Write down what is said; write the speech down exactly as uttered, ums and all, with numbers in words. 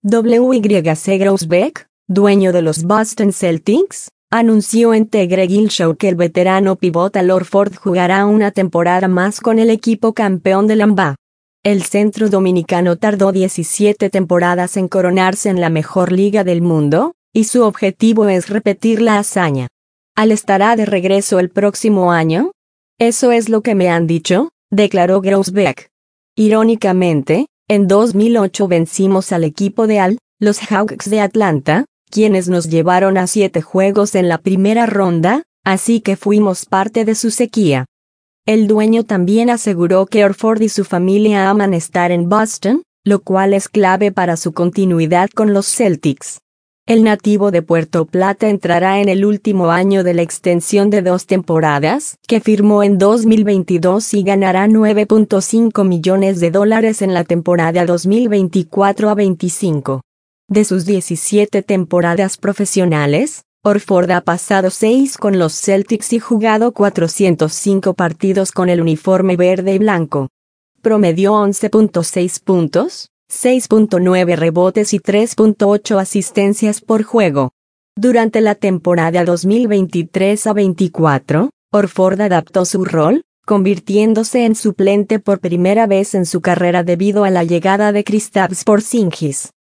W Y C Grousbeck, dueño de los Boston Celtics, anunció en The Greg Show que el veterano pivot Al Horford jugará una temporada más con el equipo campeón de la N B A. El centro dominicano tardó diecisiete temporadas en coronarse en la mejor liga del mundo, y su objetivo es repetir la hazaña. ¿Al estará de regreso el próximo año? Eso es lo que me han dicho, declaró Grousbeck. Irónicamente, en dos mil ocho vencimos al equipo de Al, los Hawks de Atlanta, quienes nos llevaron a siete juegos en la primera ronda, así que fuimos parte de su sequía. El dueño también aseguró que Horford y su familia aman estar en Boston, lo cual es clave para su continuidad con los Celtics. El nativo de Puerto Plata entrará en el último año de la extensión de dos temporadas, que firmó en dos mil veintidós y ganará nueve punto cinco millones de dólares en la temporada dos mil veinticuatro a veinticinco. De sus diecisiete temporadas profesionales, Horford ha pasado seis con los Celtics y jugado cuatrocientos cinco partidos con el uniforme verde y blanco. Promedió once punto seis puntos, seis punto nueve rebotes y tres punto ocho asistencias por juego. Durante la temporada dos mil veintitrés a veinticuatro, Horford adaptó su rol, convirtiéndose en suplente por primera vez en su carrera debido a la llegada de Kristaps Porzingis.